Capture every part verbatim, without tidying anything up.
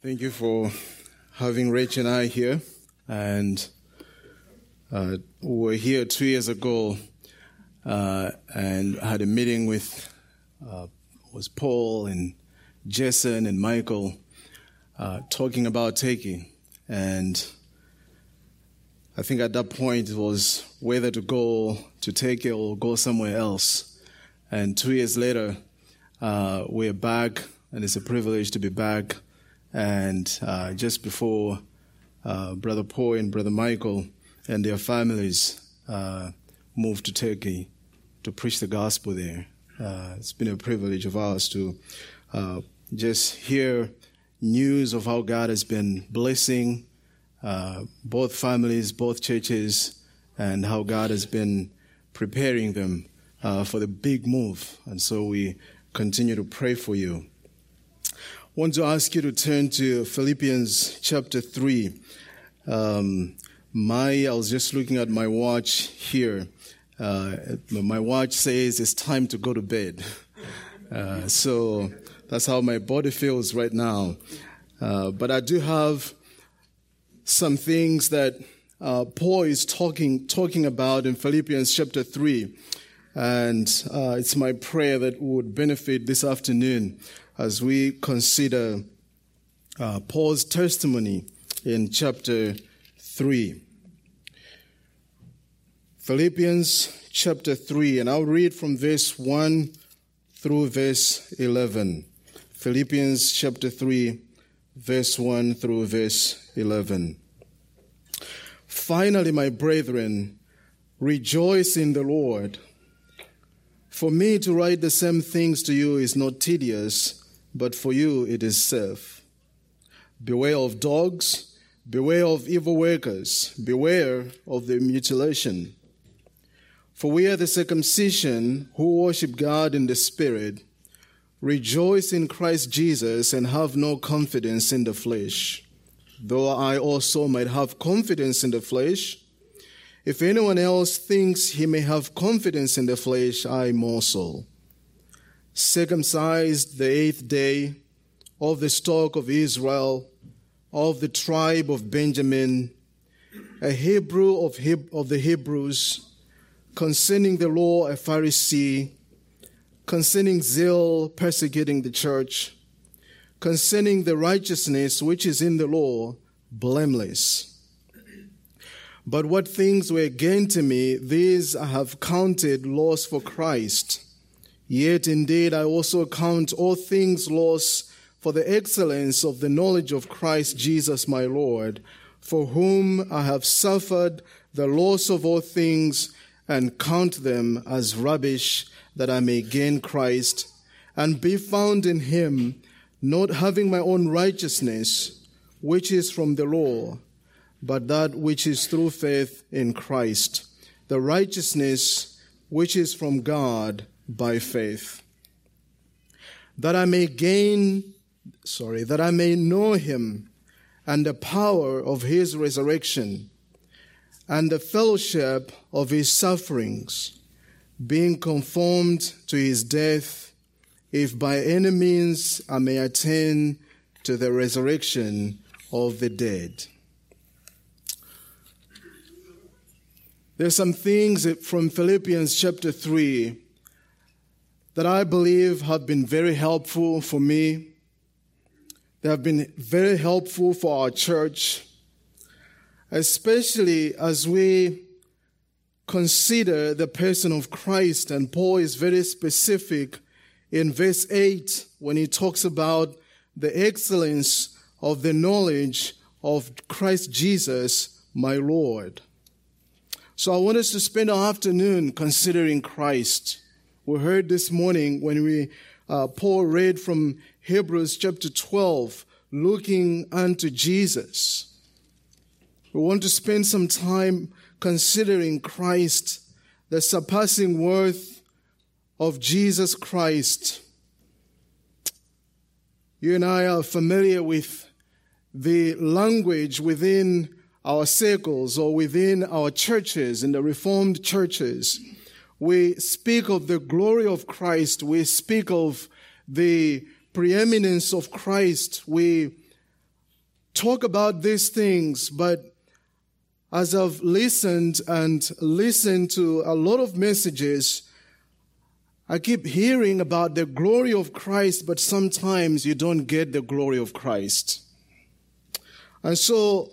Thank you for having Rach and I here. And uh, we were here two years ago uh, and had a meeting with uh, was Paul and Jason and Michael uh, talking about taking. And I think at that point it was whether to go to take it or go somewhere else. And two years later, uh, we're back, and it's a privilege to be back. And uh, just before uh, Brother Paul and Brother Michael and their families uh, moved to Turkey to preach the gospel there, uh, it's been a privilege of ours to uh, just hear news of how God has been blessing uh, both families, both churches, and how God has been preparing them uh, for the big move. And so we continue to pray for you. I want to ask you to turn to Philippians chapter three. Um, my, I was just looking at my watch here. Uh, my watch says it's time to go to bed. Uh, so that's how my body feels right now. Uh, but I do have some things that uh, Paul is talking talking about in Philippians chapter three. And uh, it's my prayer that we would benefit this afternoon as we consider uh, Paul's testimony in chapter three. Philippians chapter three, and I'll read from verse one through verse eleven. Philippians chapter three, verse one through verse eleven. Finally, my brethren, rejoice in the Lord. For me to write the same things to you is not tedious, but for you it is safe. Beware of dogs, beware of evil workers, beware of the mutilation. For we are the circumcision who worship God in the Spirit, rejoice in Christ Jesus, and have no confidence in the flesh. Though I also might have confidence in the flesh, if anyone else thinks he may have confidence in the flesh, I more so. Circumcised the eighth day, of the stock of Israel, of the tribe of Benjamin, a Hebrew of, Heb- of the Hebrews, concerning the law a Pharisee, concerning zeal persecuting the church, concerning the righteousness which is in the law, blameless. But what things were gain to me, these I have counted loss for Christ. Yet indeed I also count all things loss for the excellence of the knowledge of Christ Jesus my Lord, for whom I have suffered the loss of all things, and count them as rubbish, that I may gain Christ, and be found in him, not having my own righteousness, which is from the law, but that which is through faith in Christ, the righteousness which is from God by faith. That I may gain, sorry, that I may know him and the power of his resurrection and the fellowship of his sufferings, being conformed to his death, if by any means I may attain to the resurrection of the dead. There's some things from Philippians chapter three that I believe have been very helpful for me. They have been very helpful for our church, especially as we consider the person of Christ. And Paul is very specific in verse eight when he talks about the excellence of the knowledge of Christ Jesus, my Lord. So I want us to spend our afternoon considering Christ. We heard this morning when we uh, Paul read from Hebrews chapter twelve, looking unto Jesus. We want to spend some time considering Christ, the surpassing worth of Jesus Christ. You and I are familiar with the language within our circles or within our churches, in the Reformed churches. We speak of the glory of Christ. We speak of the preeminence of Christ. We talk about these things, but as I've listened and listened to a lot of messages, I keep hearing about the glory of Christ, but sometimes you don't get the glory of Christ. And so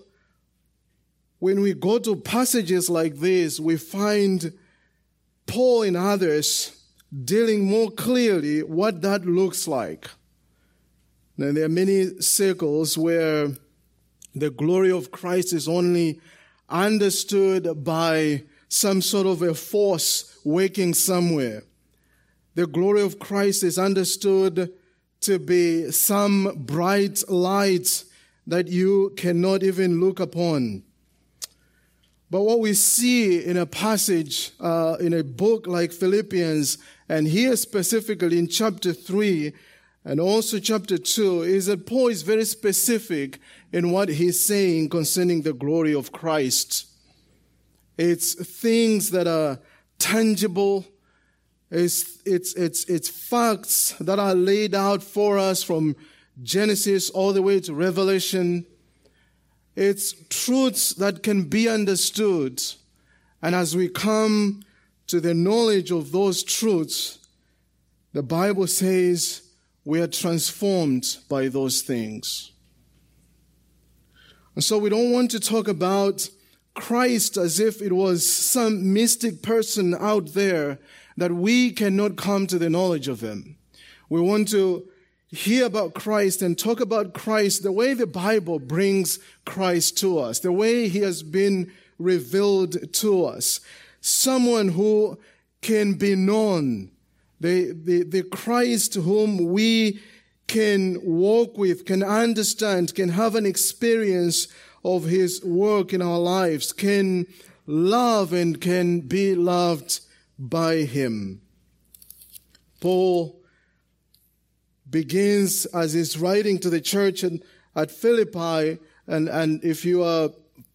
when we go to passages like this, we find Paul and others dealing more clearly what that looks like. Now, there are many circles where the glory of Christ is only understood by some sort of a force working somewhere. The glory of Christ is understood to be some bright light that you cannot even look upon. But what we see in a passage, uh, in a book like Philippians, and here specifically in chapter three, and also chapter two, is that Paul is very specific in what he's saying concerning the glory of Christ. It's things that are tangible. It's, it's, it's, it's facts that are laid out for us from Genesis all the way to Revelation. It's truths that can be understood. And as we come to the knowledge of those truths, the Bible says we are transformed by those things. And so we don't want to talk about Christ as if it was some mystic person out there that we cannot come to the knowledge of him. We want to hear about Christ and talk about Christ the way the Bible brings Christ to us, the way he has been revealed to us. Someone who can be known, the, the, the Christ whom we can walk with, can understand, can have an experience of his work in our lives, can love and can be loved by him. Paul begins as he's writing to the church at Philippi, and, and if you are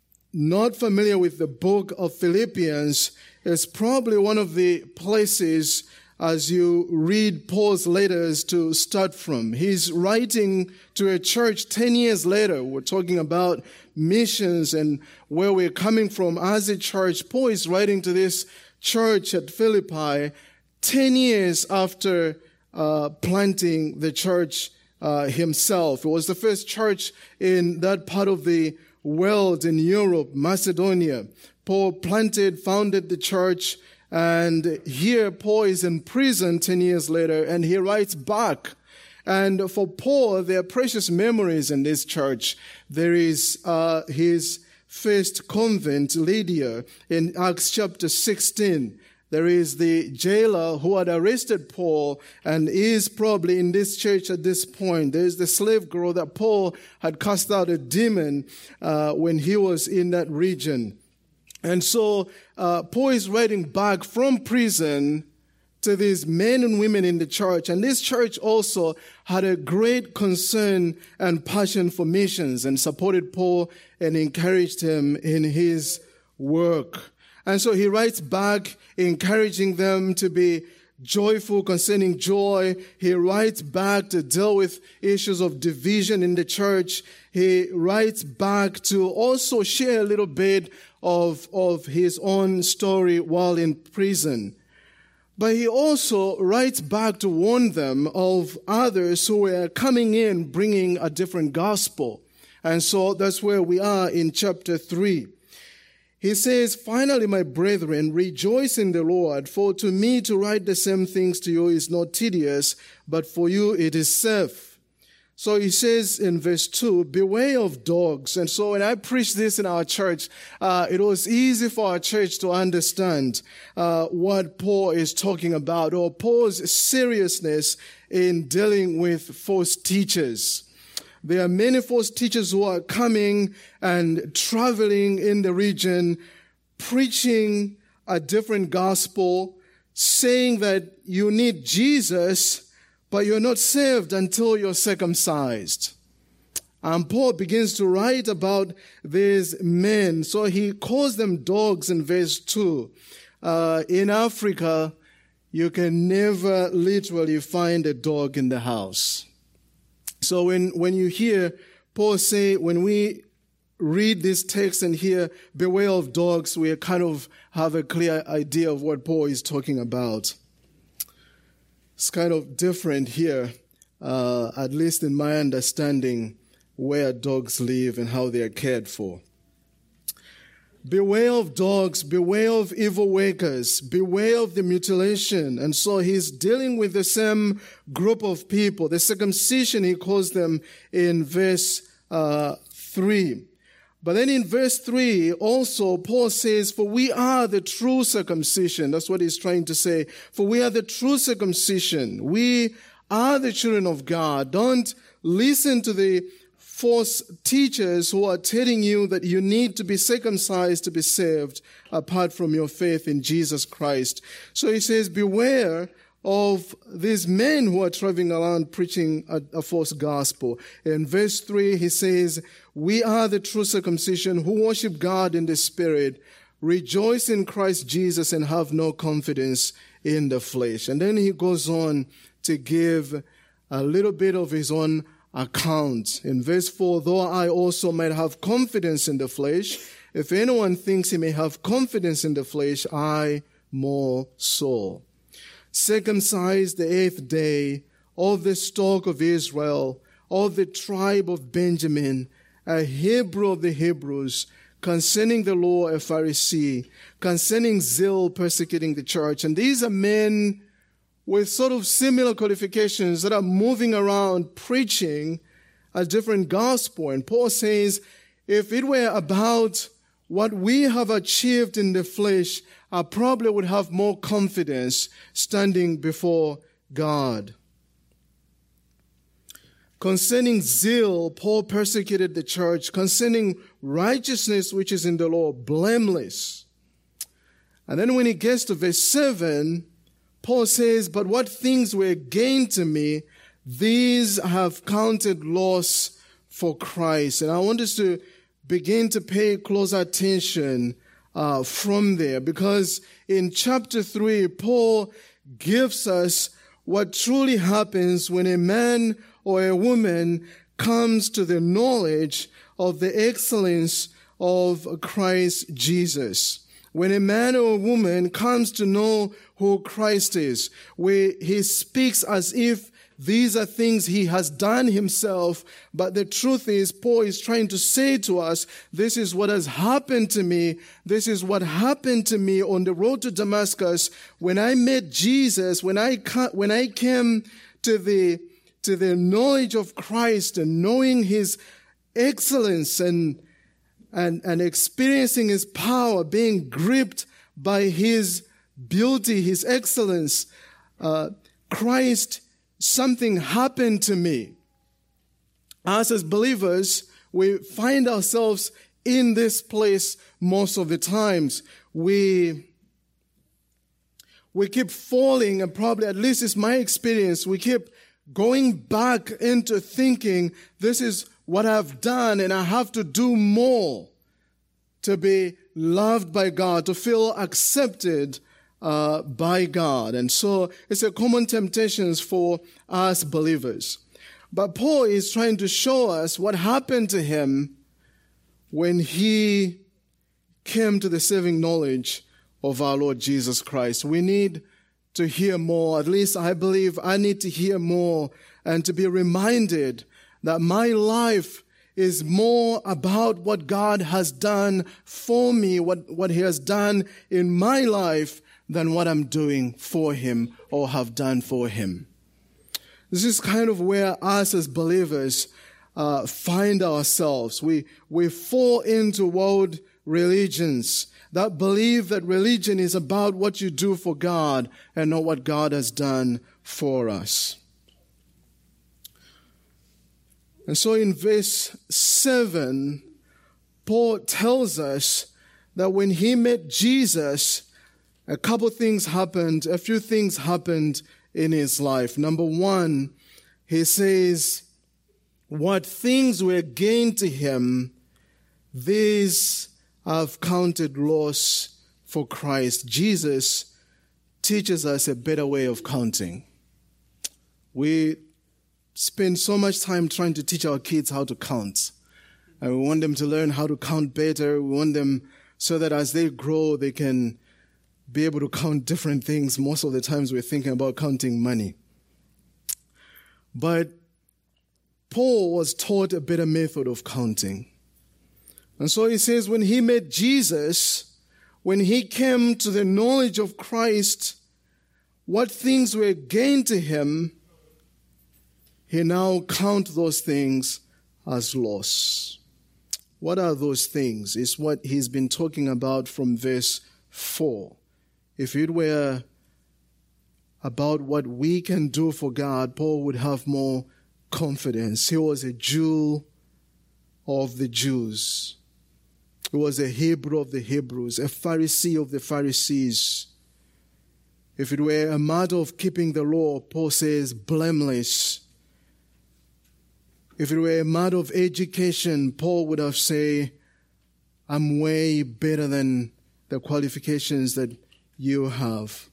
not familiar with the book of Philippians, it's probably one of the places as you read Paul's letters to start from. He's writing to a church ten years later. We're talking about missions and where we're coming from as a church. Paul is writing to this church at Philippi ten years after uh, planting the church uh, himself. It was the first church in that part of the world in Europe, Macedonia. Paul planted, founded the church, and here Paul is in prison ten years later, and he writes back. And for Paul, there are precious memories in this church. There is uh, his first convent, Lydia, in Acts chapter sixteen. There is the jailer who had arrested Paul and is probably in this church at this point. There's the slave girl that Paul had cast out a demon uh, when he was in that region. And so uh, Paul is writing back from prison to these men and women in the church. And this church also had a great concern and passion for missions and supported Paul and encouraged him in his work. And so he writes back, encouraging them to be joyful concerning joy. He writes back to deal with issues of division in the church. He writes back to also share a little bit of, of his own story while in prison. But he also writes back to warn them of others who were coming in bringing a different gospel. And so that's where we are in chapter three. He says, "Finally, my brethren, rejoice in the Lord, for to me to write the same things to you is not tedious, but for you it is safe." So he says in verse two, "Beware of dogs." And so when I preached this in our church, uh, it was easy for our church to understand uh, what Paul is talking about, or Paul's seriousness in dealing with false teachers. There are many false teachers who are coming and traveling in the region, preaching a different gospel, saying that you need Jesus, but you're not saved until you're circumcised. And Paul begins to write about these men. So he calls them dogs in verse two. Uh, in Africa, you can never literally find a dog in the house. So when, when you hear Paul say, when we read this text and hear, beware of dogs, we kind of have a clear idea of what Paul is talking about. It's kind of different here, uh, at least in my understanding, where dogs live and how they are cared for. Beware of dogs, beware of evil workers, beware of the mutilation. And so he's dealing with the same group of people. The circumcision, he calls them in verse uh, three. But then in verse three, also, Paul says, for we are the true circumcision. That's what he's trying to say. For we are the true circumcision. We are the children of God. Don't listen to the false teachers who are telling you that you need to be circumcised to be saved apart from your faith in Jesus Christ. So he says, beware of these men who are traveling around preaching a, a false gospel. In verse three, he says, we are the true circumcision who worship God in the Spirit, rejoice in Christ Jesus, and have no confidence in the flesh. And then he goes on to give a little bit of his own account. In verse four, though I also might have confidence in the flesh, if anyone thinks he may have confidence in the flesh, I more so. Circumcised the eighth day, of the stock of Israel, of the tribe of Benjamin, a Hebrew of the Hebrews, concerning the law a Pharisee, concerning zeal persecuting the church. And these are men with sort of similar qualifications that are moving around preaching a different gospel. And Paul says, if it were about what we have achieved in the flesh, I probably would have more confidence standing before God. Concerning zeal, Paul persecuted the church. Concerning righteousness, which is in the law, blameless. And then when he gets to verse seven, Paul says, but what things were gain to me, these I have counted loss for Christ. And I want us to begin to pay close attention uh, from there, because in chapter three, Paul gives us what truly happens when a man or a woman comes to the knowledge of the excellence of Christ Jesus. When a man or a woman comes to know who Christ is, where he speaks as if these are things he has done himself, but the truth is, Paul is trying to say to us, this is what has happened to me. This is what happened to me on the road to Damascus. When I met Jesus, when I when I came to the to the knowledge of Christ and knowing his excellence and and and experiencing his power, being gripped by his beauty, his excellence, uh, Christ, something happened to me. Us as believers, we find ourselves in this place most of the times. We, we keep falling, and probably, at least it's my experience, we keep going back into thinking, this is what I've done, and I have to do more to be loved by God, to feel accepted Uh, by God. And so it's a common temptation for us believers. But Paul is trying to show us what happened to him when he came to the saving knowledge of our Lord Jesus Christ. We need to hear more. At least I believe I need to hear more and to be reminded that my life is more about what God has done for me, what, what he has done in my life, than what I'm doing for him or have done for him. This is kind of where us as believers uh, find ourselves. We, we fall into world religions that believe that religion is about what you do for God and not what God has done for us. And so in verse seven, Paul tells us that when he met Jesus, a couple things happened, a few things happened in his life. Number one, he says, what things were gained to him, these I've counted loss for Christ. Jesus teaches us a better way of counting. We spend so much time trying to teach our kids how to count. And we want them to learn how to count better. We want them so that as they grow, they can be able to count different things. Most of the times we're thinking about counting money. But Paul was taught a better method of counting. And so he says when he met Jesus, when he came to the knowledge of Christ, what things were gained to him, he now count those things as loss. What are those things? It's what he's been talking about from verse four. If it were about what we can do for God, Paul would have more confidence. He was a Jew of the Jews. He was a Hebrew of the Hebrews, a Pharisee of the Pharisees. If it were a matter of keeping the law, Paul says, blameless. If it were a matter of education, Paul would have said, I'm way better than the qualifications that you have.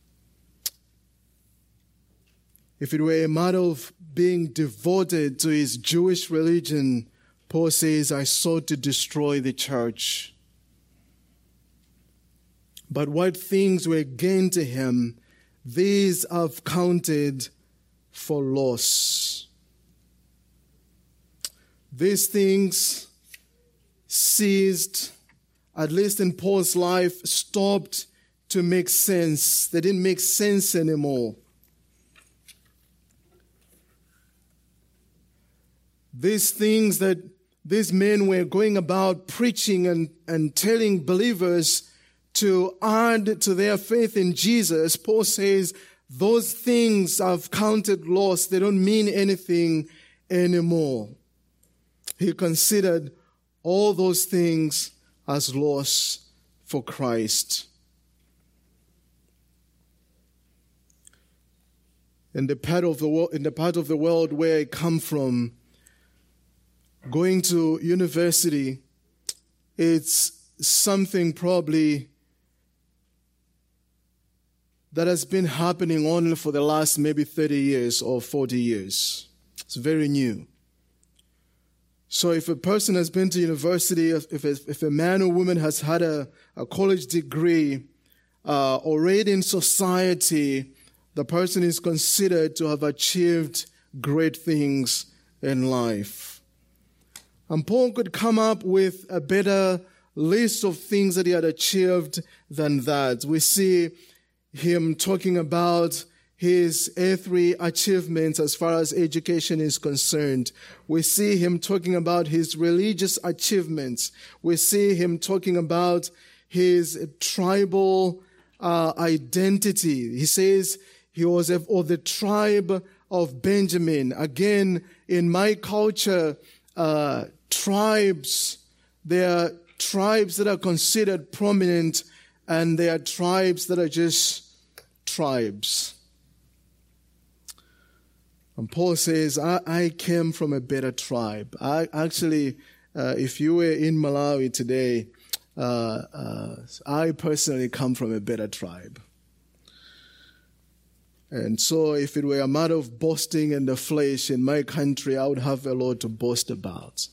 If it were a matter of being devoted to his Jewish religion, Paul says, I sought to destroy the church. But what things were gained to him, these I've counted for loss. These things ceased, at least in Paul's life, stopped to make sense. They didn't make sense anymore. These things that these men were going about preaching and, and telling believers to add to their faith in Jesus, Paul says, those things I've counted loss. They don't mean anything anymore. He considered all those things as loss for Christ. In the part of the world, in the part of the world where I come from, going to university, it's something probably that has been happening only for the last maybe thirty years or forty years. It's very new. So if a person has been to university, if a, if a man or woman has had a, a college degree, uh, already in society, the person is considered to have achieved great things in life. And Paul could come up with a better list of things that he had achieved than that. We see him talking about his earthly achievements as far as education is concerned. We see him talking about his religious achievements. We see him talking about his tribal uh, identity. He says he was of the tribe of Benjamin. Again, in my culture, uh, tribes, there are tribes that are considered prominent, and there are tribes that are just tribes. And Paul says, I, I came from a better tribe. I actually, uh, if you were in Malawi today, uh, uh, I personally come from a better tribe. And so if it were a matter of boasting in the flesh in my country, I would have a lot to boast about.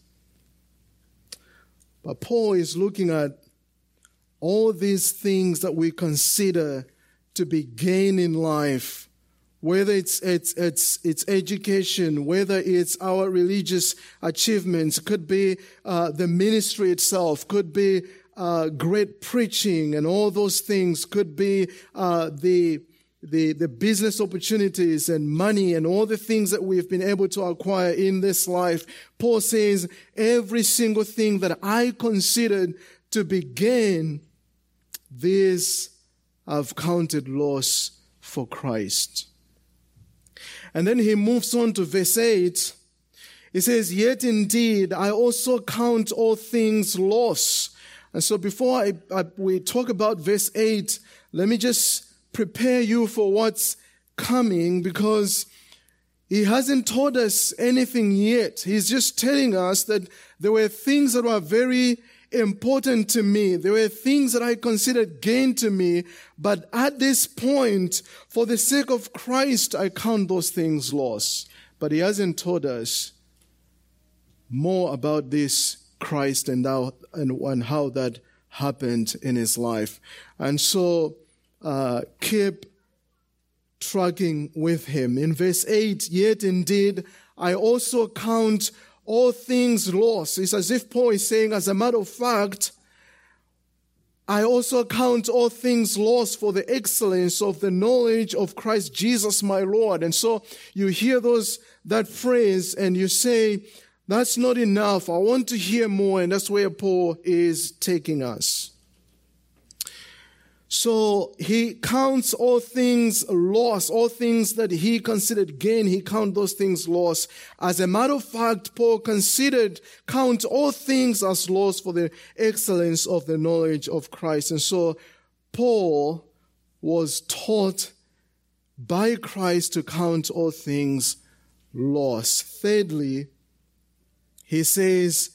But Paul is looking at all these things that we consider to be gain in life, whether it's it's it's it's education, whether it's our religious achievements, could be uh, the ministry itself, could be uh, great preaching, and all those things, could be uh, the the the business opportunities and money and all the things that we've been able to acquire in this life. Paul says, every single thing that I considered to be gain, these I've counted loss for Christ. And then he moves on to verse eight. He says, yet indeed, I also count all things loss. And so before I, I, we talk about verse eight, let me just prepare you for what's coming, because he hasn't told us anything yet. He's just telling us that there were things that were very important to me. There were things that I considered gain to me, but at this point, for the sake of Christ, I count those things loss. but he hasn't told us more about this Christ and how, and, and how that happened in his life. And so uh, keep tracking with him. In verse eight, yet indeed I also count all things lost. It's as if Paul is saying, as a matter of fact, I also count all things lost for the excellence of the knowledge of Christ Jesus my Lord. And so you hear those, that phrase and you say, that's not enough. I want to hear more. And that's where Paul is taking us. So he counts all things lost, all things that he considered gain, he counts those things lost. As a matter of fact, Paul considered, count all things as lost for the excellence of the knowledge of Christ. And so Paul was taught by Christ to count all things lost. Thirdly, he says,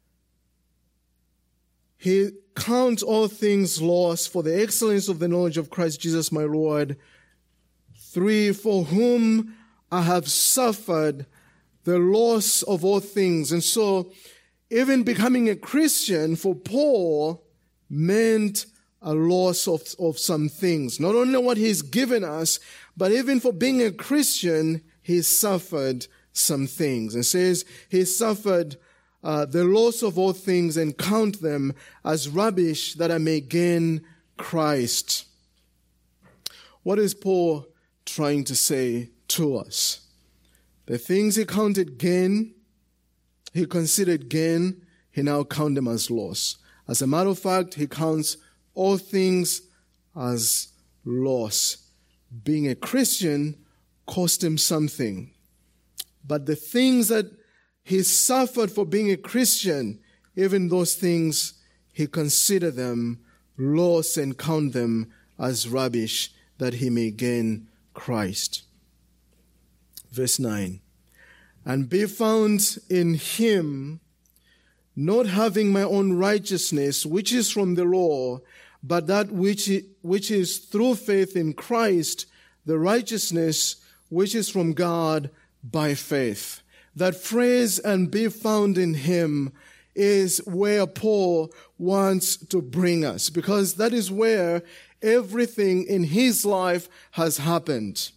he count all things lost for the excellence of the knowledge of Christ Jesus my Lord. Three, for whom I have suffered the loss of all things. And so even becoming a Christian for Paul meant a loss of, of some things. Not only what he's given us, but even for being a Christian, he suffered some things. It says he suffered Uh, the loss of all things and count them as rubbish that I may gain Christ. What is Paul trying to say to us? The things he counted gain, he considered gain, he now counts them as loss. As a matter of fact, he counts all things as loss. Being a Christian cost him something. But the things that he suffered for being a Christian, even those things, he considered them loss and count them as rubbish that he may gain Christ. Verse nine, and be found in him, not having my own righteousness, which is from the law, but that which, which is through faith in Christ, the righteousness which is from God by faith. That phrase, and be found in him, is where Paul wants to bring us, because that is where everything in his life has happened.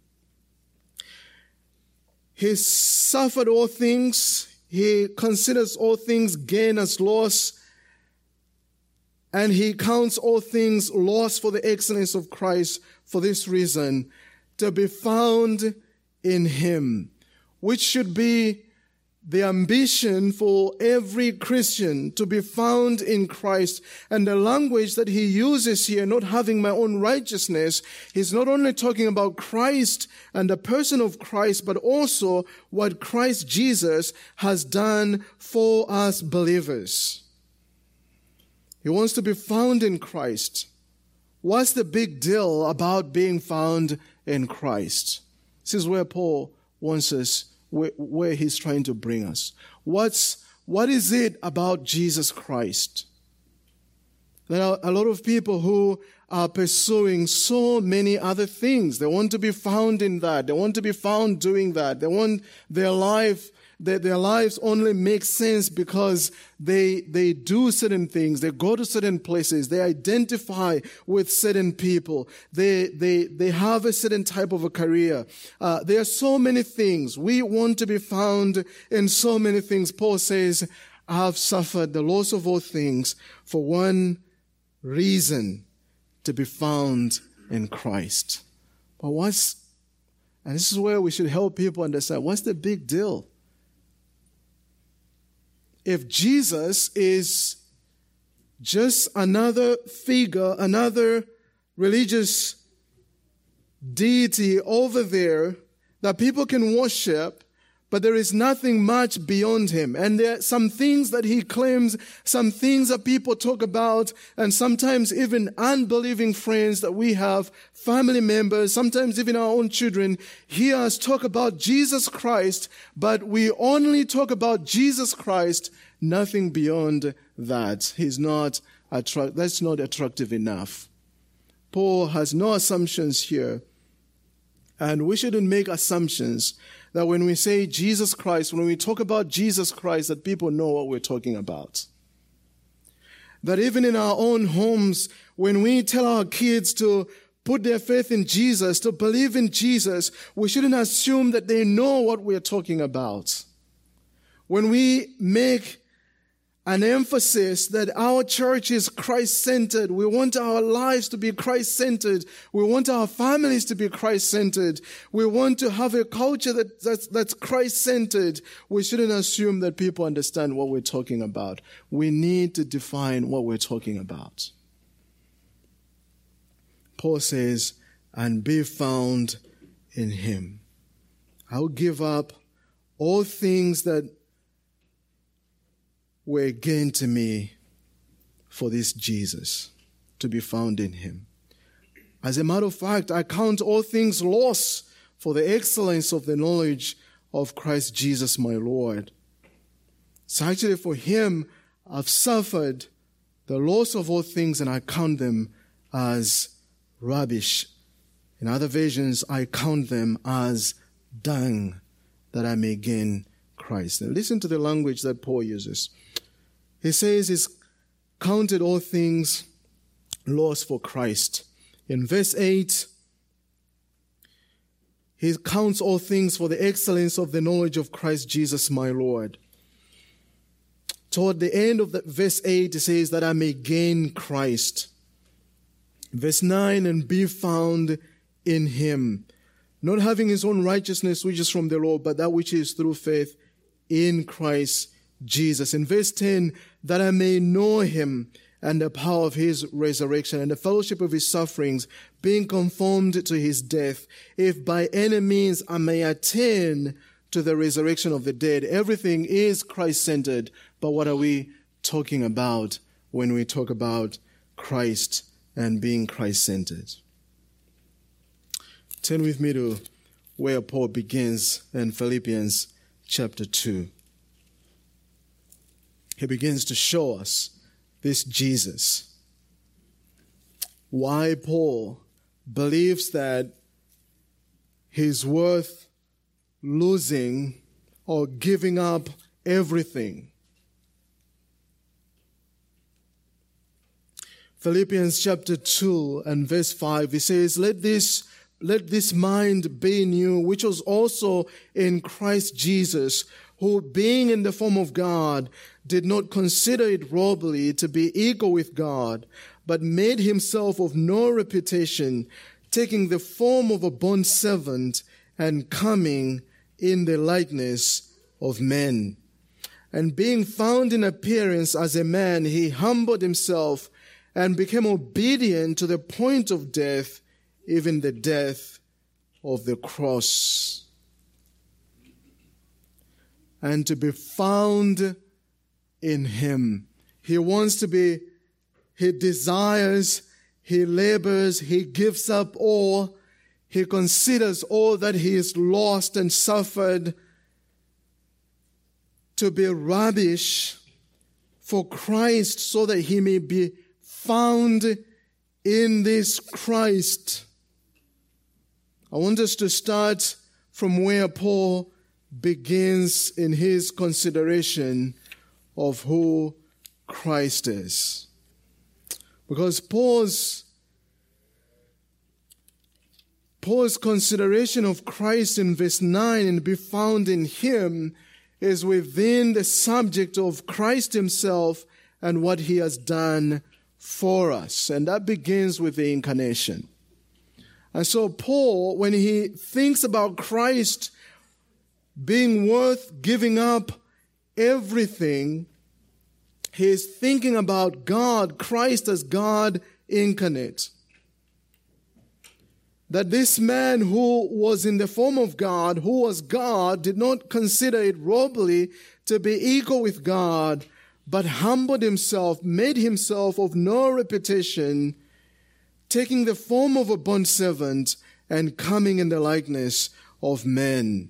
He suffered all things. He considers all things gain as loss, and he counts all things lost for the excellence of Christ for this reason, to be found in him, which should be the ambition for every Christian, to be found in Christ. And the language that he uses here, not having my own righteousness, he's not only talking about Christ and the person of Christ, but also what Christ Jesus has done for us believers. He wants to be found in Christ. What's the big deal about being found in Christ? This is where Paul wants us, where, where he's trying to bring us. What's, what is it about Jesus Christ? There are a lot of people who are pursuing so many other things. They want to be found in that. They want to be found doing that. They want their life, their, their lives only make sense because they, they do certain things. They go to certain places. They identify with certain people. They, they, they have a certain type of a career. Uh, there are so many things. We want to be found in so many things. Paul says, I have suffered the loss of all things for one reason, to be found in Christ. But what's, and this is where we should help people understand, what's the big deal? If Jesus is just another figure, another religious deity over there that people can worship, but there is nothing much beyond him. And there are some things that he claims, some things that people talk about, and sometimes even unbelieving friends that we have, family members, sometimes even our own children, hear us talk about Jesus Christ, but we only talk about Jesus Christ, nothing beyond that. He's not attract, that's not attractive enough. Paul has no assumptions here, and we shouldn't make assumptions that when we say Jesus Christ, when we talk about Jesus Christ, that people know what we're talking about. That even in our own homes, when we tell our kids to put their faith in Jesus, to believe in Jesus, we shouldn't assume that they know what we're talking about. When we make an emphasis that our church is Christ-centered, we want our lives to be Christ-centered, we want our families to be Christ-centered, we want to have a culture that, that's, that's Christ-centered, we shouldn't assume that people understand what we're talking about. We need to define what we're talking about. Paul says, and be found in him. I'll give up all things that were gain to me for this Jesus, to be found in him. As a matter of fact, I count all things loss for the excellence of the knowledge of Christ Jesus my Lord. So actually for him, I've suffered the loss of all things and I count them as rubbish. In other versions, I count them as dung that I may gain Christ. Now listen to the language that Paul uses. He says he's counted all things lost for Christ. In verse eight, he counts all things for the excellence of the knowledge of Christ Jesus my Lord. Toward the end of the, verse eight, it says that I may gain Christ. Verse nine, and be found in him, not having his own righteousness which is from the law, but that which is through faith in Christ Jesus. In verse ten, that I may know him and the power of his resurrection and the fellowship of his sufferings, being conformed to his death, if by any means I may attain to the resurrection of the dead. Everything is Christ-centered, but what are we talking about when we talk about Christ and being Christ-centered? Turn with me to where Paul begins in Philippians chapter two. He begins to show us this Jesus. Why Paul believes that he's worth losing or giving up everything. Philippians chapter two and verse five, he says, Let this Let this mind be in you, which was also in Christ Jesus, who being in the form of God, did not consider it robbery to be equal with God, but made himself of no reputation, taking the form of a bondservant and coming in the likeness of men. And being found in appearance as a man, he humbled himself and became obedient to the point of death, even the death of the cross. And to be found in him. He wants to be, he desires, he labors, he gives up all. He considers all that he has lost and suffered to be rubbish for Christ, so that he may be found in this Christ. I want us to start from where Paul begins in his consideration of who Christ is. Because Paul's, Paul's consideration of Christ in verse nine, and be found in him, is within the subject of Christ himself and what he has done for us. And that begins with the incarnation. And so Paul, when he thinks about Christ being worth giving up everything, he is thinking about God, Christ as God incarnate. That this man who was in the form of God, who was God, did not consider it robbery to be equal with God, but humbled himself, made himself of no reputation, taking the form of a bondservant and coming in the likeness of men.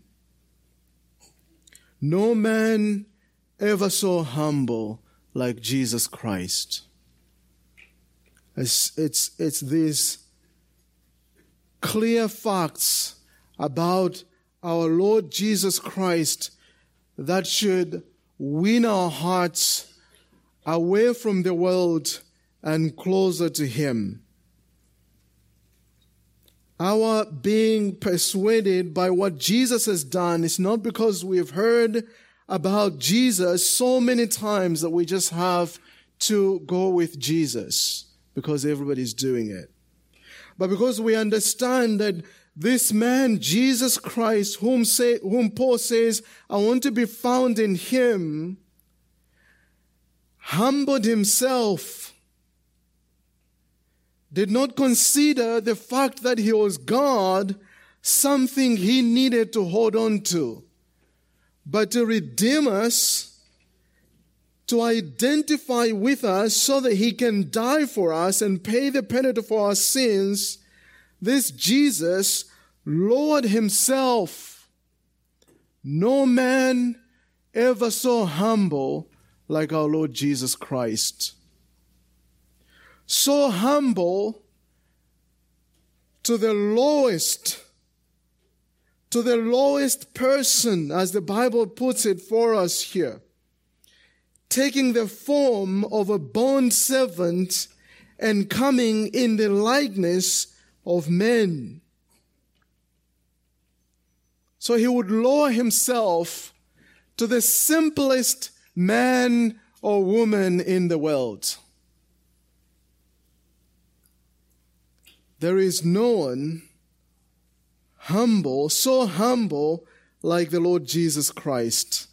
No man ever so humble like Jesus Christ. It's, it's, it's these clear facts about our Lord Jesus Christ that should win our hearts away from the world and closer to Him. Our being persuaded by what Jesus has done is not because we've heard about Jesus so many times that we just have to go with Jesus because everybody's doing it. But because we understand that this man, Jesus Christ, whom, say, whom Paul says, I want to be found in Him, humbled Himself, did not consider the fact that He was God something He needed to hold on to, but to redeem us, to identify with us so that He can die for us and pay the penalty for our sins. This Jesus lowered Himself. No man ever so humble like our Lord Jesus Christ. So humble to the lowest, to the lowest person, as the Bible puts it for us here, taking the form of a bond servant and coming in the likeness of men. So He would lower Himself to the simplest man or woman in the world. There is no one humble, so humble like the Lord Jesus Christ.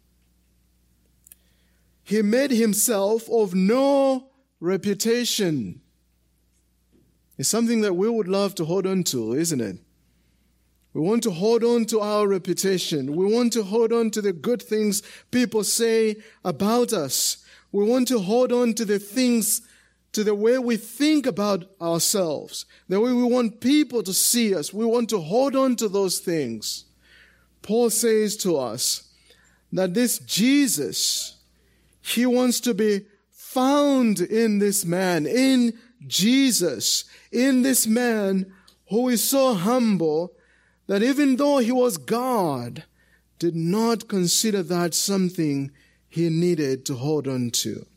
He made Himself of no reputation. It's something that we would love to hold on to, isn't it? We want to hold on to our reputation. We want to hold on to the good things people say about us. We want to hold on to the things, to the way we think about ourselves, the way we want people to see us. We want to hold on to those things. Paul says to us that this Jesus, He wants to be found in this man, in Jesus, in this man who is so humble that even though He was God, did not consider that something He needed to hold on to.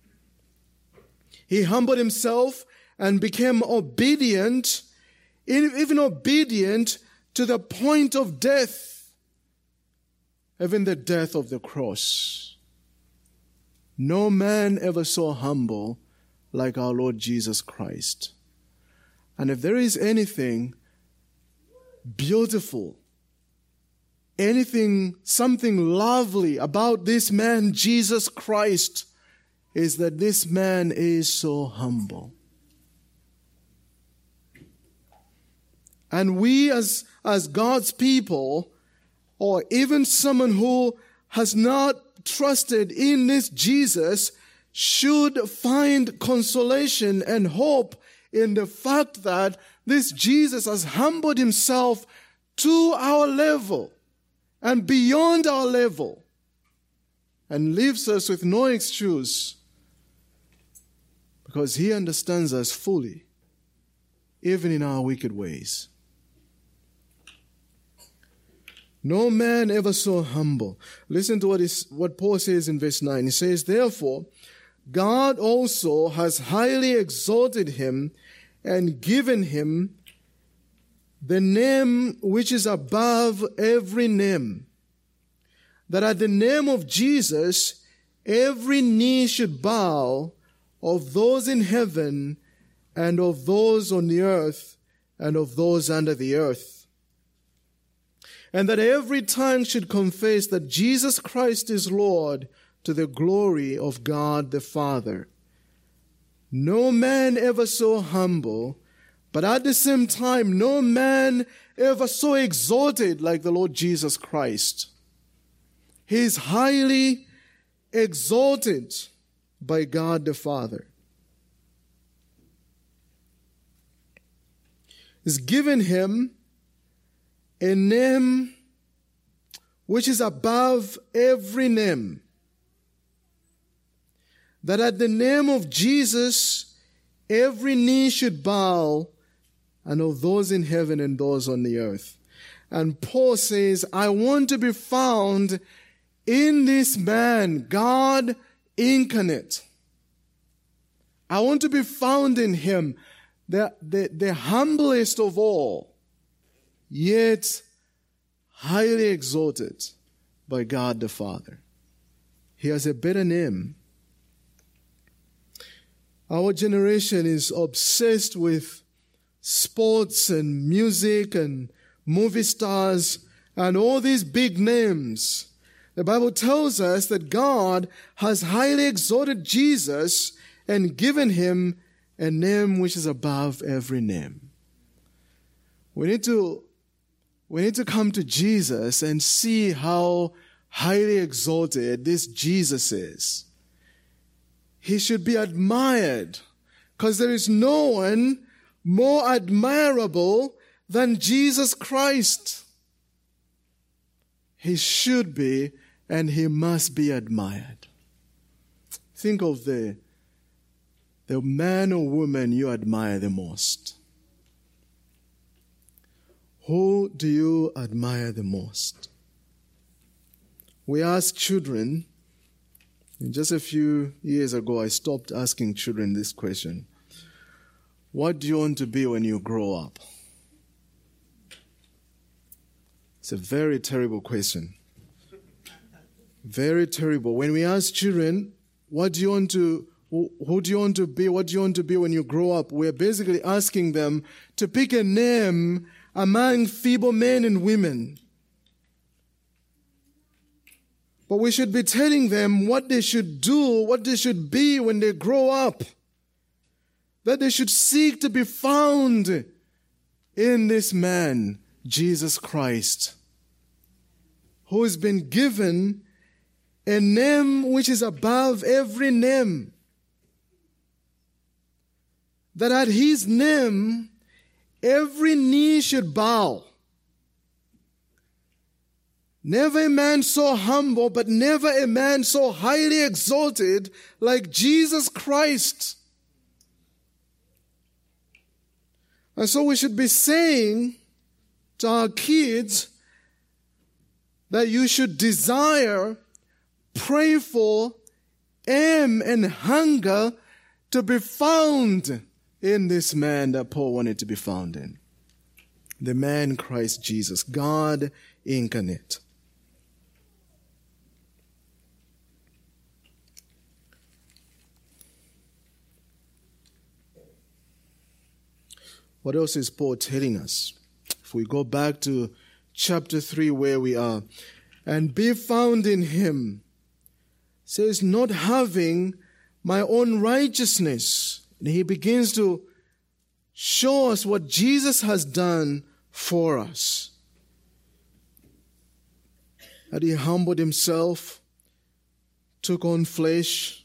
He humbled Himself and became obedient, even obedient to the point of death, even the death of the cross. No man ever so humble like our Lord Jesus Christ. And if there is anything beautiful, anything, something lovely about this man, Jesus Christ, is that this man is so humble. And we as, as God's people, or even someone who has not trusted in this Jesus, should find consolation and hope in the fact that this Jesus has humbled Himself to our level and beyond our level and leaves us with no excuse because He understands us fully, even in our wicked ways. No man ever so humble. Listen to what, is, what Paul says in verse nine. He says, therefore, God also has highly exalted Him and given Him the name which is above every name, that at the name of Jesus every knee should bow, of those in heaven and of those on the earth and of those under the earth, and that every tongue should confess that Jesus Christ is Lord, to the glory of God the Father. No man ever so humble, but at the same time, no man ever so exalted like the Lord Jesus Christ. He is highly exalted by God the Father. He's given Him a name which is above every name, that at the name of Jesus every knee should bow, and of those in heaven and those on the earth. And Paul says, I want to be found in this man, God incarnate. I want to be found in him, the, the, the humblest of all, yet highly exalted by God the Father. He has a better name. Our generation is obsessed with sports and music and movie stars and all these big names. The Bible tells us that God has highly exalted Jesus and given him a name which is above every name. We need to, we need to come to Jesus and see how highly exalted this Jesus is. He should be admired because there is no one more admirable than Jesus Christ. He should be and he must be admired. Think of the, the man or woman you admire the most. Who do you admire the most? We ask children. Just a few years ago, I stopped asking children this question. What do you want to be when you grow up? It's a very terrible question. Very terrible. When we ask children, what do you want to, who do you want to be? What do you want to be when you grow up? We're basically asking them to pick a name among feeble men and women. But we should be telling them what they should do, what they should be when they grow up. That they should seek to be found in this man, Jesus Christ, who has been given a name which is above every name. That at his name, every knee should bow. Never a man so humble, but never a man so highly exalted like Jesus Christ. And so we should be saying to our kids that you should desire, pray for, aim and hunger to be found in this man that Paul wanted to be found in. The man Christ Jesus, God incarnate. What else is Paul telling us? If we go back to chapter three where we are, and be found in him, says, not having my own righteousness. And he begins to show us what Jesus has done for us. That he humbled himself, took on flesh.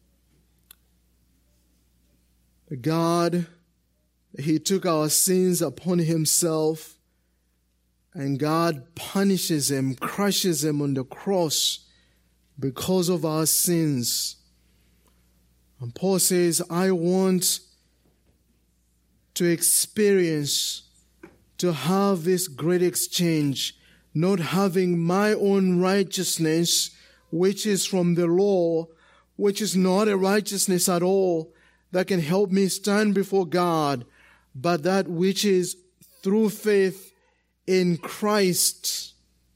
God, he took our sins upon himself, and God punishes him, crushes him on the cross because of our sins. And Paul says, I want to experience, to have this great exchange, not having my own righteousness, which is from the law, which is not a righteousness at all that can help me stand before God, but that which is through faith in Christ.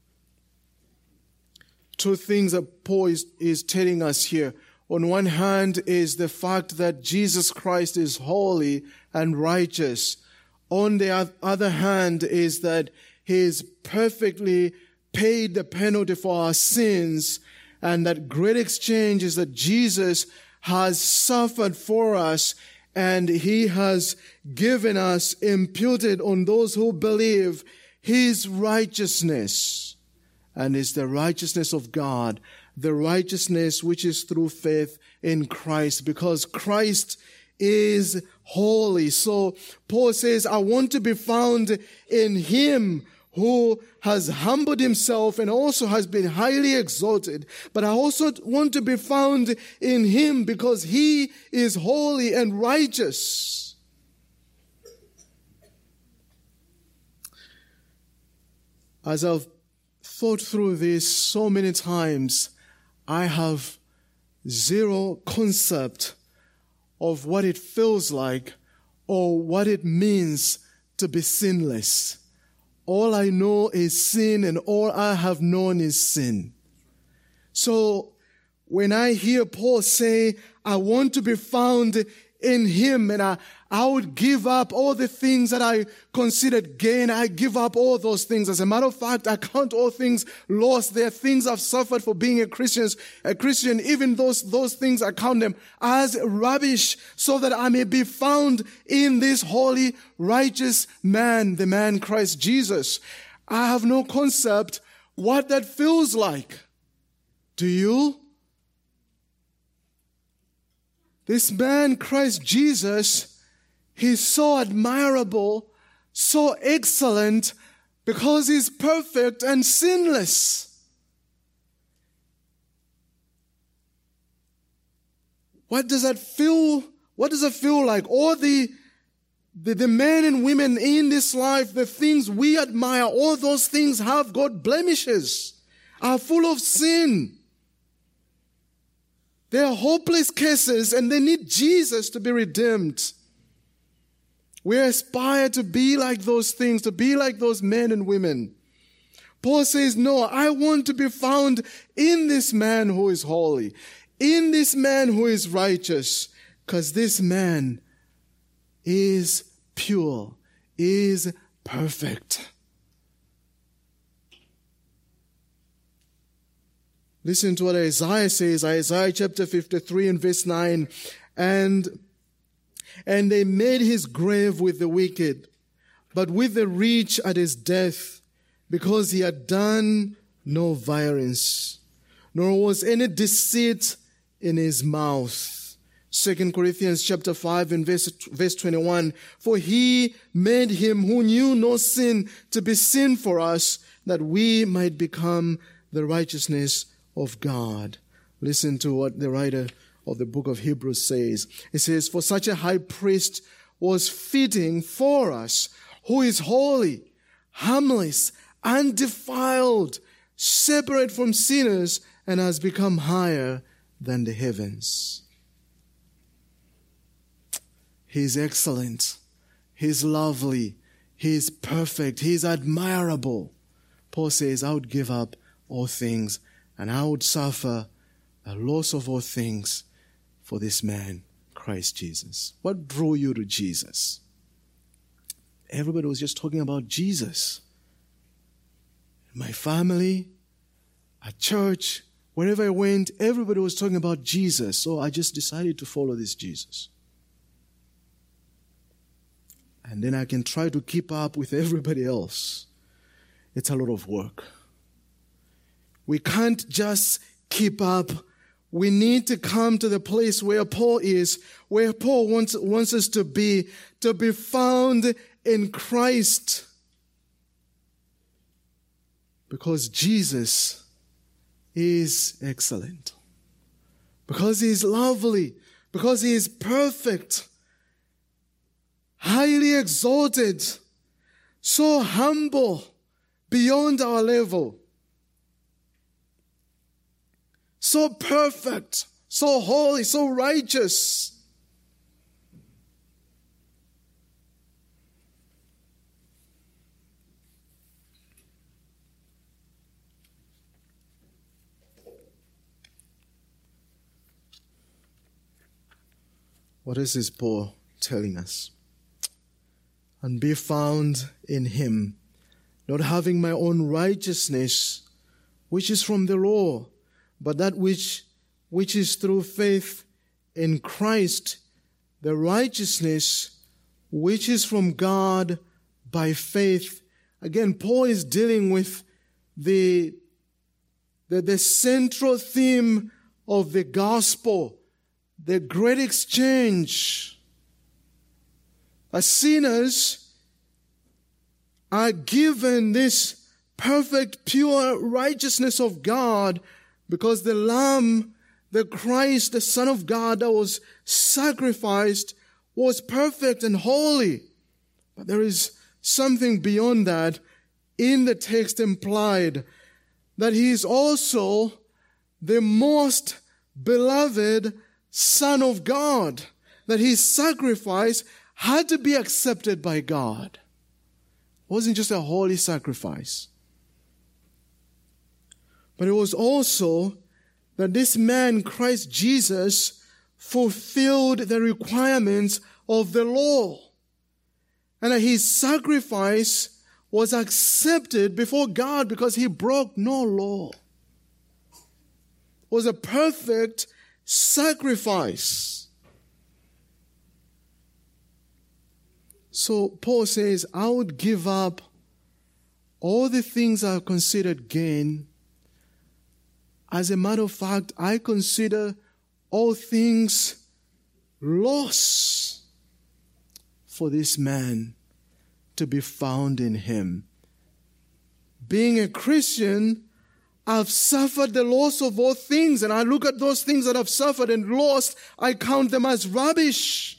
Two things that Paul is, is telling us here. On one hand is the fact that Jesus Christ is holy and righteous. On the other hand is that he is perfectly paid the penalty for our sins, and that great exchange is that Jesus has suffered for us, and he has given us, imputed on those who believe, his righteousness. And it's the righteousness of God, the righteousness which is through faith in Christ, because Christ is holy. So Paul says, I want to be found in him who has humbled himself and also has been highly exalted. But I also want to be found in him because he is holy and righteous. as I've thought through this so many times, I have zero concept of what it feels like or what it means to be sinless. All I know is sin, and all I have known is sin. So when I hear Paul say, I want to be found in him, and I, I would give up all the things that I considered gain. I give up all those things. As a matter of fact, I count all things lost. There are things I've suffered for being a Christian. A Christian, even those, those things, I count them as rubbish, so that I may be found in this holy, righteous man, the man Christ Jesus. I have no concept what that feels like. Do you? This man, Christ Jesus, he's so admirable, so excellent, because he's perfect and sinless. What does that feel? What does it feel like? All the, the, the men and women in this life, the things we admire, all those things have got blemishes, are full of sin. They are hopeless cases, and they need Jesus to be redeemed. We aspire to be like those things, to be like those men and women. Paul says, no, I want to be found in this man who is holy, in this man who is righteous, because this man is pure, is perfect. Listen to what Isaiah says, Isaiah chapter fifty-three and verse nine. And, and they made his grave with the wicked, but with the rich at his death, because he had done no violence, nor was any deceit in his mouth. Second Corinthians chapter five and verse, verse twenty-one. For he made him who knew no sin to be sin for us, that we might become the righteousness of God. Listen to what the writer of the book of Hebrews says. It says, for such a high priest was fitting for us, who is holy, harmless, undefiled, separate from sinners, and has become higher than the heavens. He's excellent. He's lovely. He's perfect. He's admirable. Paul says, I would give up all things, and I would suffer a loss of all things for this man, Christ Jesus. What drew you to Jesus? Everybody was just talking about Jesus. My family, at church, wherever I went, everybody was talking about Jesus. So I just decided to follow this Jesus. And then I can try to keep up with everybody else. It's a lot of work. We can't just keep up. We need to come to the place where Paul is, where Paul wants, wants us to be, to be found in Christ. Because Jesus is excellent. Because he is lovely. Because he is perfect. Highly exalted. So humble. Beyond our level. So perfect, so holy, so righteous. What is this Paul telling us? And be found in him, not having my own righteousness, which is from the law, but that which, which is through faith in Christ, the righteousness which is from God by faith. Again, Paul is dealing with the, the, the central theme of the gospel, the great exchange. As sinners are given this perfect, pure righteousness of God, because the Lamb, the Christ, the Son of God that was sacrificed was perfect and holy. But there is something beyond that in the text implied that he is also the most beloved Son of God, that his sacrifice had to be accepted by God. It wasn't just a holy sacrifice, but it was also that this man, Christ Jesus, fulfilled the requirements of the law, and that his sacrifice was accepted before God because he broke no law. It was a perfect sacrifice. So Paul says, I would give up all the things I considered gain. As a matter of fact, I consider all things loss for this man to be found in him. Being a Christian, I've suffered the loss of all things, and I look at those things that I've suffered and lost, I count them as rubbish.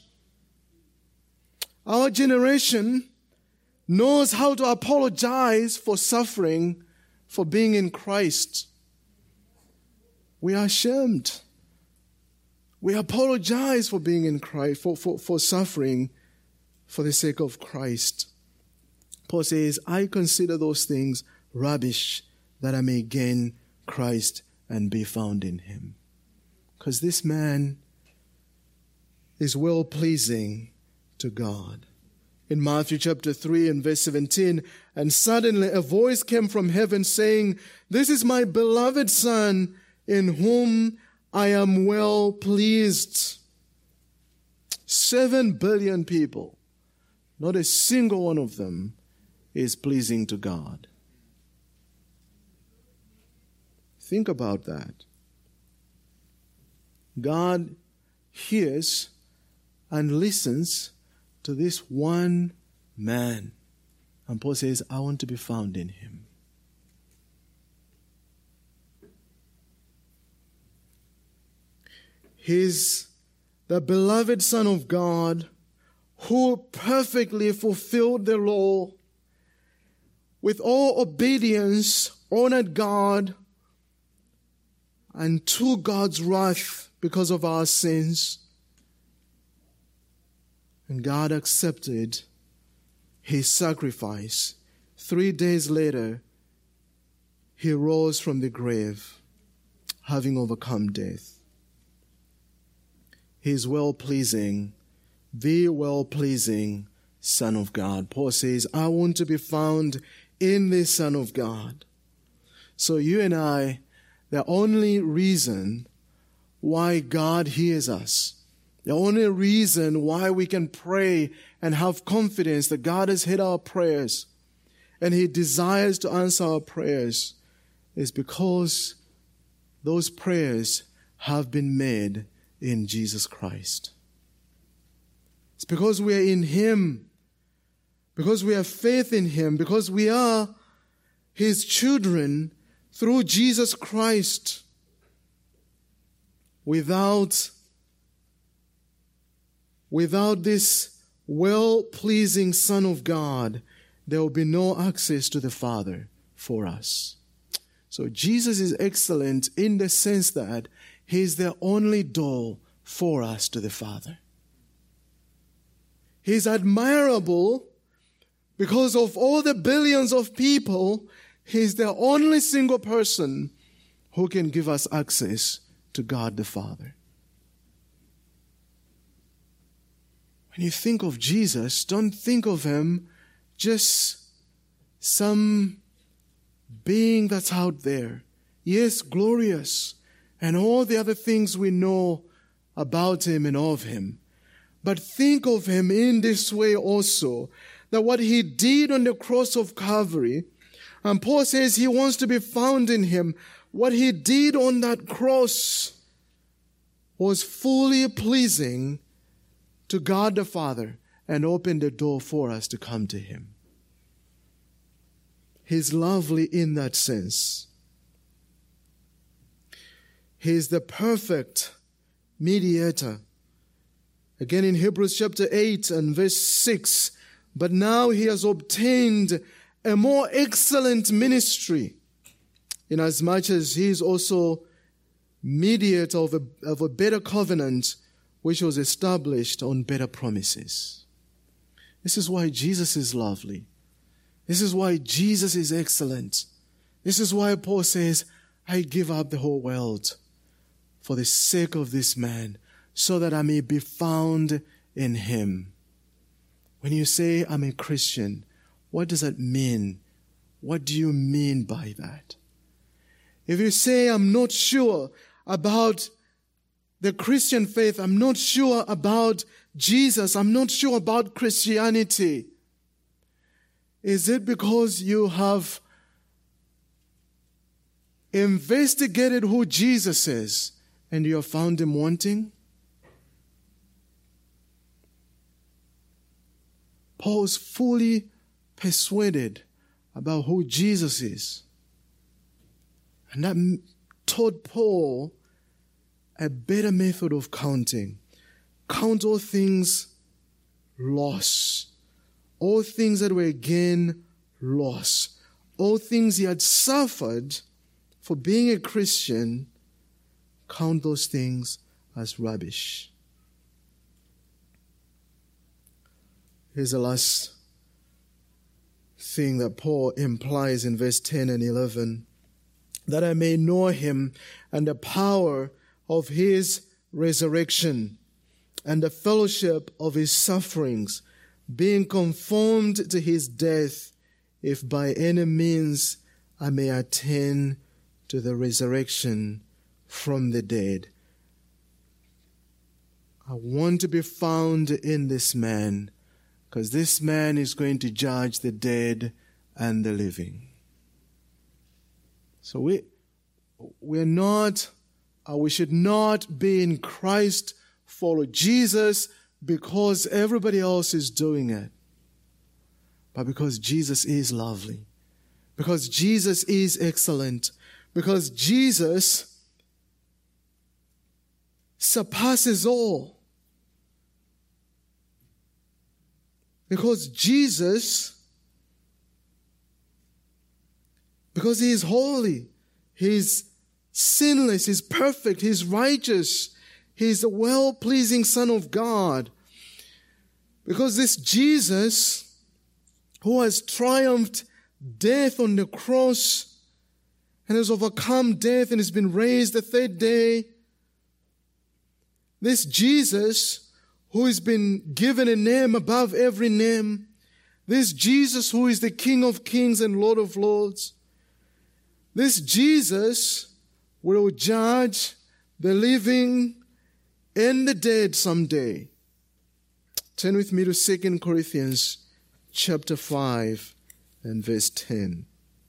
Our generation knows how to apologize for suffering, for being in Christ. We are ashamed. We apologize for being in Christ, for, for, for suffering for the sake of Christ. Paul says, I consider those things rubbish that I may gain Christ and be found in him. Because this man is well-pleasing to God. In Matthew chapter three and verse seventeen, and suddenly a voice came from heaven saying, this is my beloved Son, in whom I am well pleased. Seven billion people, not a single one of them is pleasing to God. Think about that. God hears and listens to this one man. And Paul says, I want to be found in him. He's the beloved Son of God who perfectly fulfilled the law, with all obedience, honored God, and to God's wrath because of our sins. And God accepted his sacrifice. Three days later, he rose from the grave, having overcome death. He is well-pleasing, the well-pleasing Son of God. Paul says, I want to be found in the Son of God. So you and I, the only reason why God hears us, the only reason why we can pray and have confidence that God has heard our prayers and he desires to answer our prayers, is because those prayers have been made in Jesus Christ. It's because we are in him, because we have faith in him, because we are his children through Jesus Christ. Without, without this well-pleasing Son of God, there will be no access to the Father for us. So Jesus is excellent in the sense that he is the only door for us to the Father. He is admirable because of all the billions of people, he is the only single person who can give us access to God the Father. When you think of Jesus, don't think of him just some being that's out there. Yes, glorious, and all the other things we know about him and of him. But think of him in this way also, that what he did on the cross of Calvary, and Paul says he wants to be found in him, what he did on that cross was fully pleasing to God the Father and opened the door for us to come to him. He's lovely in that sense. He's the perfect mediator. Again in Hebrews chapter eight and verse six, but now he has obtained a more excellent ministry, inasmuch as he is also mediator of a, of a better covenant, which was established on better promises. This is why Jesus is lovely. This is why Jesus is excellent. This is why Paul says, I give up the whole world for the sake of this man, so that I may be found in him. When you say, I'm a Christian, what does that mean? What do you mean by that? If you say, I'm not sure about the Christian faith, I'm not sure about Jesus, I'm not sure about Christianity, is it because you have investigated who Jesus is and you have found him wanting? Paul is fully persuaded about who Jesus is. And that taught Paul a better method of counting. Count all things loss. All things that were again loss. All things he had suffered for being a Christian, count those things as rubbish. Here's the last thing that Paul implies in verse ten and eleven. That I may know him and the power of his resurrection and the fellowship of his sufferings, being conformed to his death, if by any means I may attain to the resurrection from the dead. I want to be found in this man, because this man is going to judge the dead and the living. So we, we're not, uh, we should not be in Christ, follow Jesus because everybody else is doing it, but because Jesus is lovely, because Jesus is excellent, because Jesus surpasses all. Because Jesus, because he is holy, he's sinless, he's perfect, he's righteous, he's the well-pleasing Son of God. Because this Jesus, who has triumphed death on the cross and has overcome death and has been raised the third day, this Jesus who has been given a name above every name, this Jesus who is the King of kings and Lord of lords, this Jesus will judge the living and the dead someday. Turn with me to Second Corinthians chapter five and verse ten.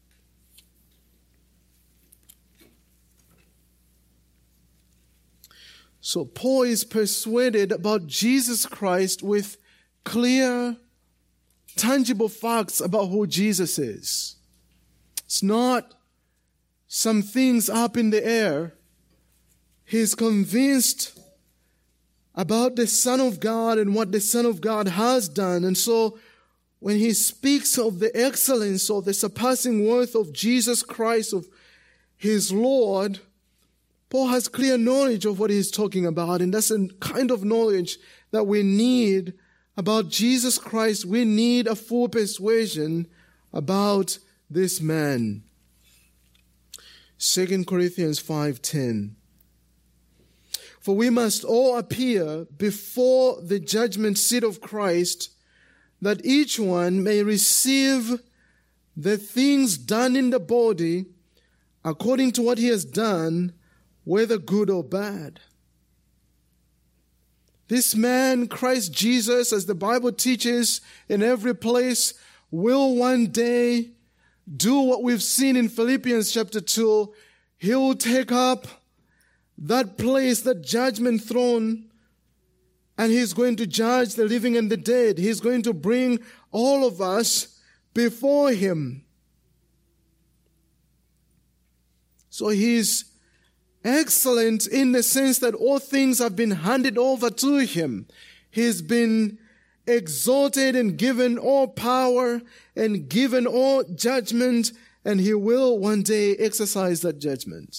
So Paul is persuaded about Jesus Christ with clear, tangible facts about who Jesus is. It's not some things up in the air. He's convinced about the Son of God and what the Son of God has done. And so when he speaks of the excellence of the surpassing worth of Jesus Christ, of his Lord, Paul has clear knowledge of what he's talking about, and that's the kind of knowledge that we need about Jesus Christ. We need a full persuasion about this man. Second Corinthians five ten. For we must all appear before the judgment seat of Christ, that each one may receive the things done in the body according to what he has done, whether good or bad. This man, Christ Jesus, as the Bible teaches in every place, will one day do what we've seen in Philippians chapter two. He will take up that place, that judgment throne, and he's going to judge the living and the dead. He's going to bring all of us before him. So he's excellent in the sense that all things have been handed over to him. He's been exalted and given all power and given all judgment, and he will one day exercise that judgment.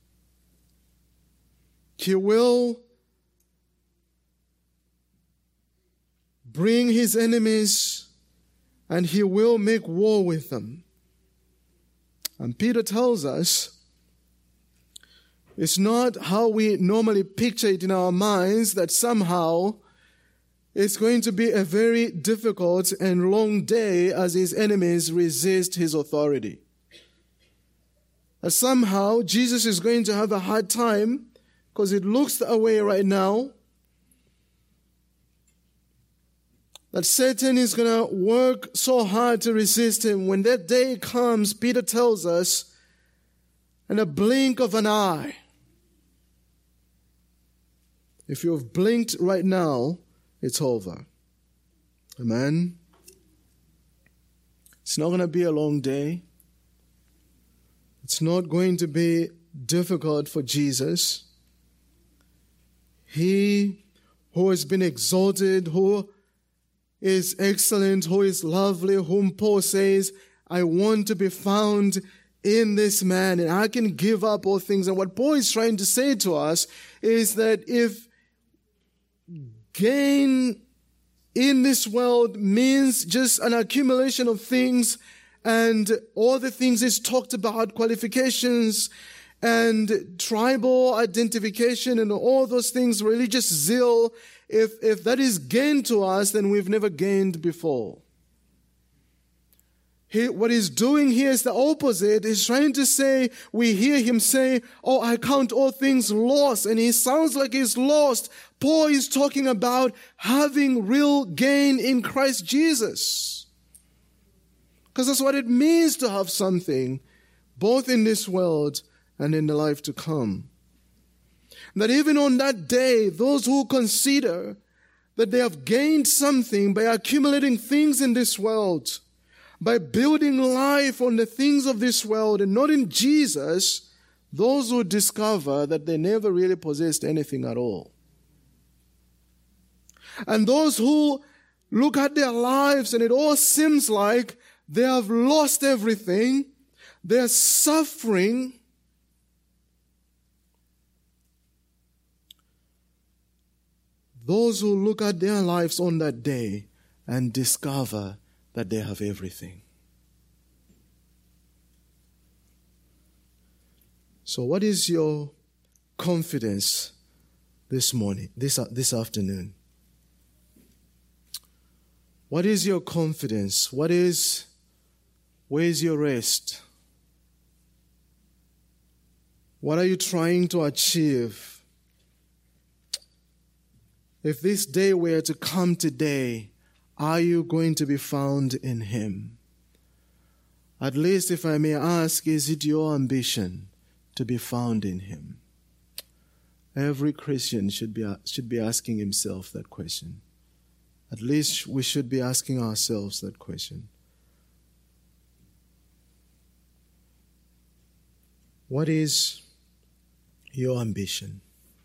He will bring his enemies and he will make war with them. And Peter tells us it's not how we normally picture it in our minds, that somehow it's going to be a very difficult and long day as his enemies resist his authority. That somehow Jesus is going to have a hard time, because it looks that way right now, that Satan is going to work so hard to resist him. When that day comes, Peter tells us, in a blink of an eye, if you've blinked right now, it's over. Amen. It's not going to be a long day. It's not going to be difficult for Jesus. He who has been exalted, who is excellent, who is lovely, whom Paul says, I want to be found in this man, and I can give up all things. And what Paul is trying to say to us is that if gain in this world means just an accumulation of things, and all the things is talked about, qualifications and tribal identification and all those things, religious zeal, if, if that is gain to us, then we've never gained before. He, what he's doing here is the opposite. He's trying to say, we hear him say, oh, I count all things lost. And he sounds like he's lost. Paul is talking about having real gain in Christ Jesus. Because that's what it means to have something, both in this world and in the life to come. That even on that day, those who consider that they have gained something by accumulating things in this world, by building life on the things of this world and not in Jesus, those who discover that they never really possessed anything at all. And those who look at their lives and it all seems like they have lost everything, they're suffering, those who look at their lives on that day and discover that they have everything. So what is your confidence this morning, this, this afternoon? What is your confidence? What is, where is your rest? What are you trying to achieve? If this day were to come today, are you going to be found in him? At least, if I may ask, is it your ambition to be found in him? Every Christian should be, should be asking himself that question. At least we should be asking ourselves that question. What is your ambition?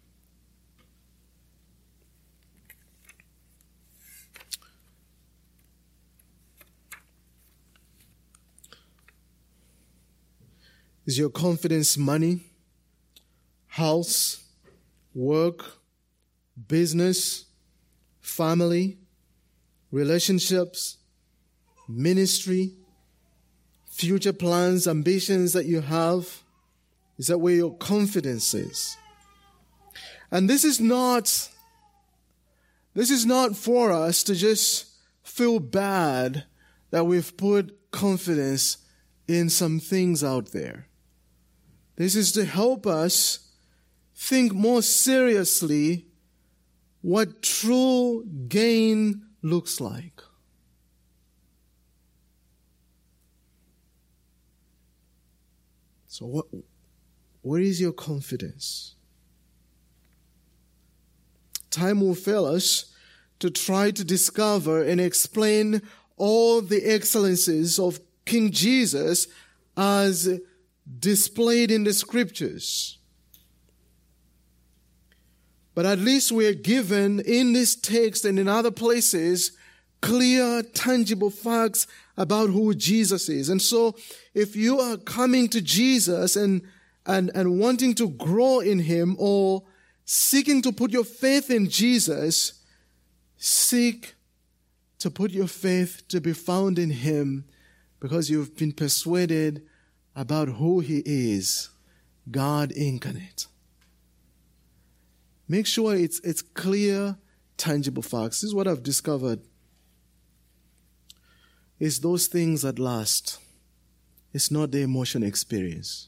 Is your confidence money, house, work, business, family, relationships, ministry, future plans, ambitions that you have? Is that where your confidence is? And this is not, this is not for us to just feel bad that we've put confidence in some things out there. This is to help us think more seriously what true gain looks like. So what, where is your confidence? Time will fail us to try to discover and explain all the excellences of King Jesus as displayed in the scriptures. But at least we are given in this text and in other places clear, tangible facts about who Jesus is. And so if you are coming to Jesus and, and, and wanting to grow in him, or seeking to put your faith in Jesus, seek to put your faith to be found in him, because you've been persuaded about who he is, God incarnate. Make sure it's it's clear, tangible facts. This is what I've discovered. It's those things that last. It's not the emotional experience.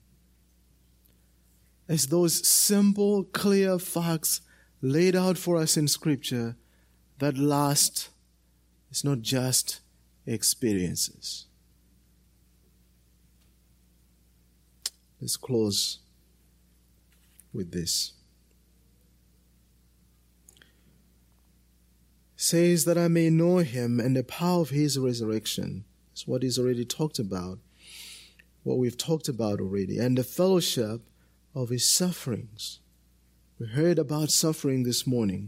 It's those simple, clear facts laid out for us in Scripture that last. It's not just experiences. Let's close with this. It says that I may know him and the power of his resurrection. It's what he's already talked about, what we've talked about already, and the fellowship of his sufferings. We heard about suffering this morning.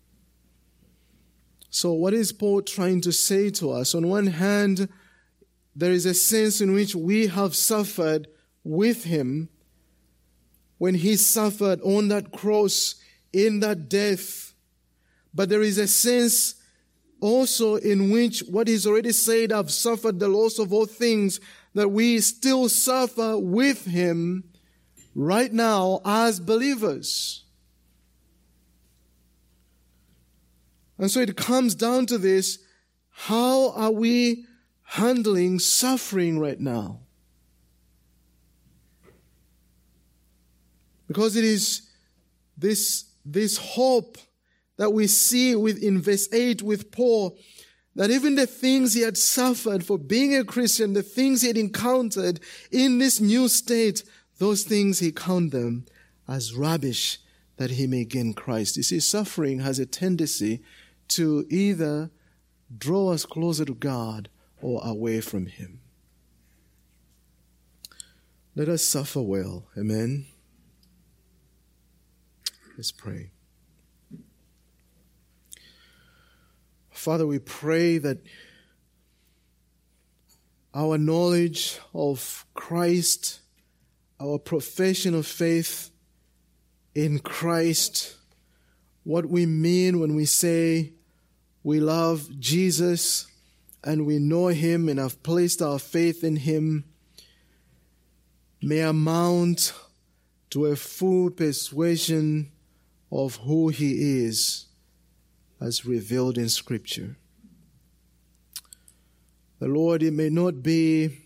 So what is Paul trying to say to us? On one hand, there is a sense in which we have suffered with him when he suffered on that cross in that death. But there is a sense also in which what he's already said, I've suffered the loss of all things, that we still suffer with him right now as believers. And so it comes down to this: how are we handling suffering right now? Because it is this, this hope that we see with in verse eight with Paul, that even the things he had suffered for being a Christian, the things he had encountered in this new state, those things he count them as rubbish that he may gain Christ. You see, suffering has a tendency to either draw us closer to God or away from him. Let us suffer well. Amen. Let's pray. Father, we pray that our knowledge of Christ, our profession of faith in Christ, what we mean when we say we love Jesus and we know him and have placed our faith in him, may amount to a full persuasion of who he is as revealed in Scripture. The Lord, it may not be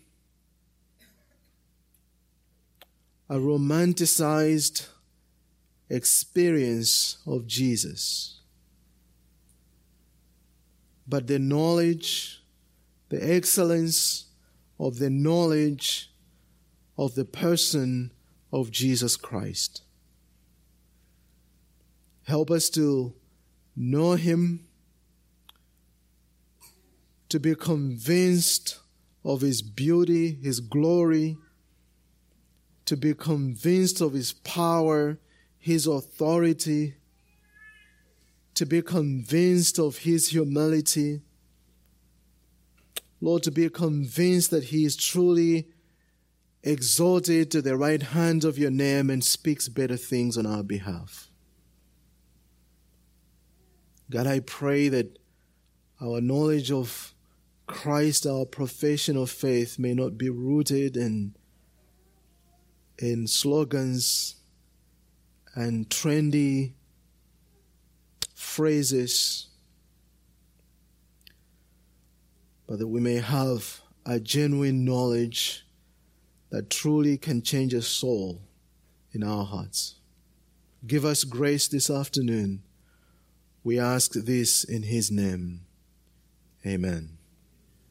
a romanticized experience of Jesus, but the knowledge, the excellence of the knowledge of the person of Jesus Christ. Help us to know him, to be convinced of his beauty, his glory, to be convinced of his power, his authority, to be convinced of his humility. Lord, to be convinced that he is truly exalted to the right hand of your name and speaks better things on our behalf. God, I pray that our knowledge of Christ, our profession of faith, may not be rooted in, in slogans and trendy phrases, but that we may have a genuine knowledge that truly can change a soul in our hearts. Give us grace this afternoon. We ask this in his name. Amen.